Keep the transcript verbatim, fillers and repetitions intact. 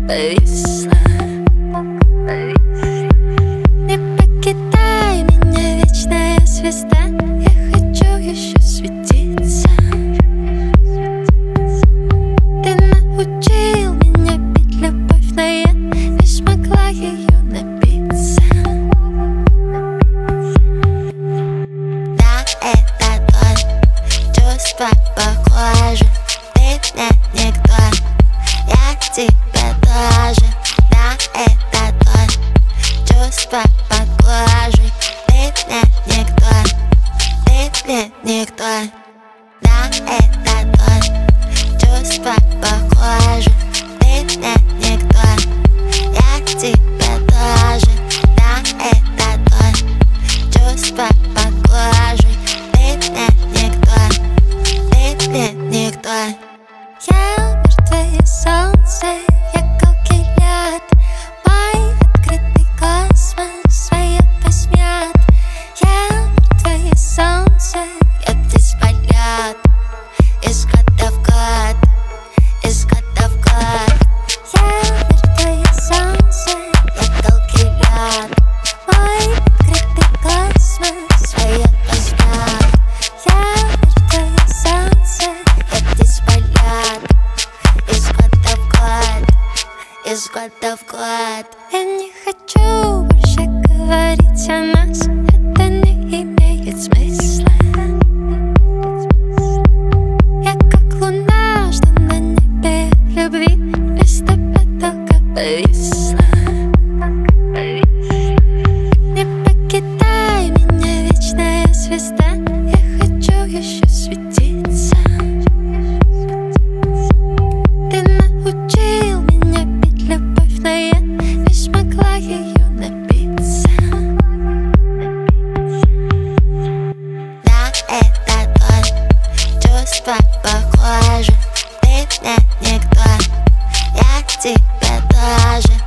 повисла. Не покидай меня, вечная звезда. Я хочу еще светиться. Ты научил меня пить любовь, но я не смогла ее напиться. Да, это то чувство похоже. Ты мне никто, я тебе тоже. Да, это то чувство похоже. Ты мне никто, ты мне никто. Да, это то чувство похоже. Ты мне никто, я тебе тоже. Да, это то чувство похоже. Ты мне никто, ты мне никто. Я мертвое солнце, я колкий лед. Мой открытый космос свое посмет. Я мертвое солнце, я птиц полет. Из года в год, из года в год. Я мертвое солнце, я колкий лед. Мой открытый космос свое посмет. Я мертвое солнце, я птиц полет. Из года в год, из года в год. Я не хочу больше говорить о нас. Это не имеет смысла. Я как луна, что на небе любви, без тебя только повисла. Не покидай меня, вечная звезда. Я хочу еще светиться. Ты научил меня пить любовь, но я не смогла ее напиться. Да, это то чувство похоже. Ты мне никто, я тебе тоже.